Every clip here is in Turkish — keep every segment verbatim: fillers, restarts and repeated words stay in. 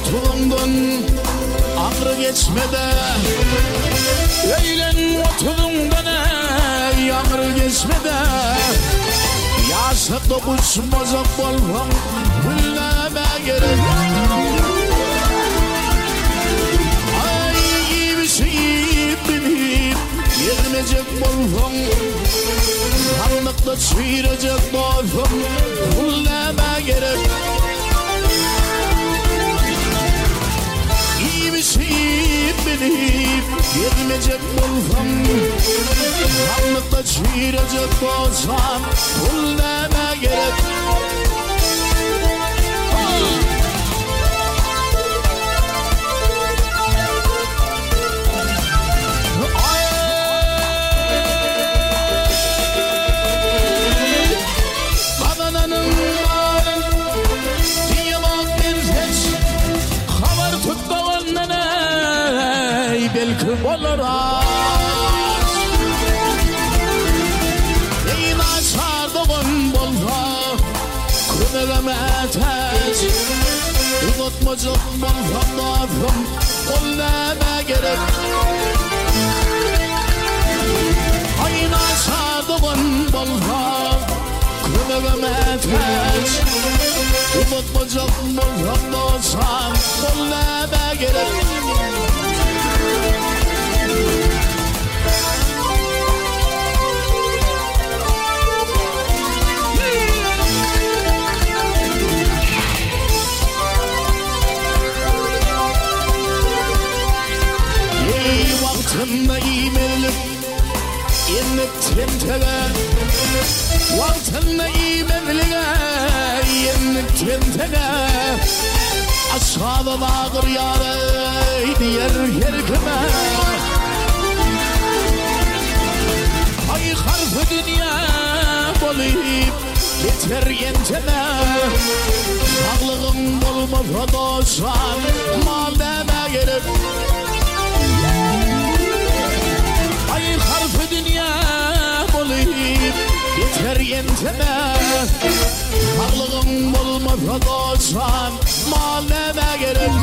oturdun ağrı geçmede. Eylen oturdun ey ağrı geçmede. Yaşa dokuz bozak bolvan gülleme gerek. Ay gibi şeyip binip gelmeyecek bolvan. Karanlıkta çiğirecek bolvan gülleme gerek. Gibi şeyip binip gelmeyecek bolvan. Karanlıkta çiğirecek bolvan gülleme gerek. Belki olur az. Eyna çardığın bolva küneleme tez. Unutmacak bolva nafım Kulleme gerek. Eyna çardığın bolva küneleme tez. Unutmacak bolva nafım Kulleme gerek. Vaktında imelip inip tentege. Vaktında imelip inip tentege. Aşağıda ağır yare diğer yerkime. Ay harfı dünya bolayıp yeter yenteme. Sağlığın bolmasa doşan mal deme gerek. Ay harfı dünya bolayıp yeter yenteme. Sağlığın bolmasa doşan mal deme gerek.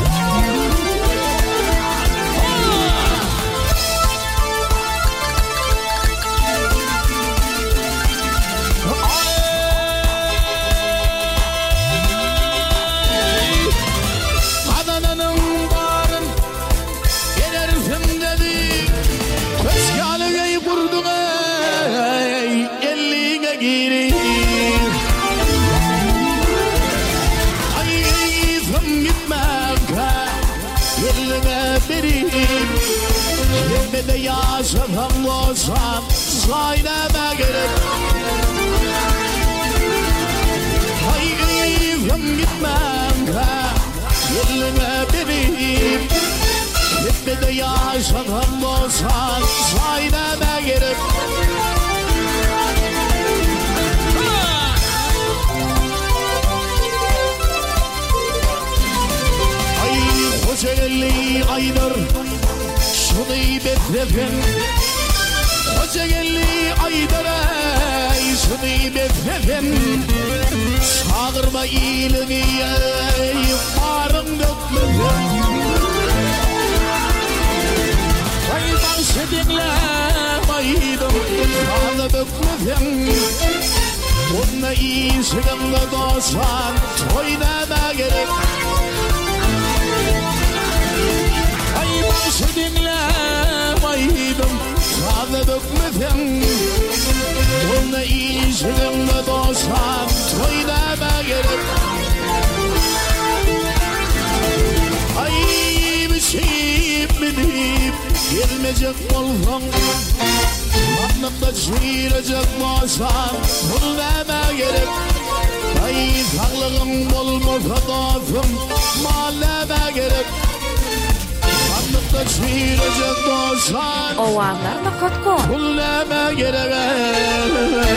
Yemede yaşamam olsam saydeme gerek. Ay keyfim gitmem ka yerine benim. Yemede yaşamam olsam saydeme gerek. Ay Kocaeli aydır şunu beklefim. Kocaeli aydara şunu beklefim. Çağırma iyiliği varım dökmefim. Ay bağışı dinlemeydim kanı dökmefim. Bununla iyisiyle dostan oynama gerek. Ay başı dinlemeydim kanı dökmefim. Bununla iyisiyle dostan oynama gerek. Ay bir şey bilip gelmeyecek olsam. Anlamda çiğirecek olsam oynama gerek. Ay sağlığım olmasa dostum malleme gerek. Anlamda çiğirecek olsam oğlanlar mı katkı? oynama gerek.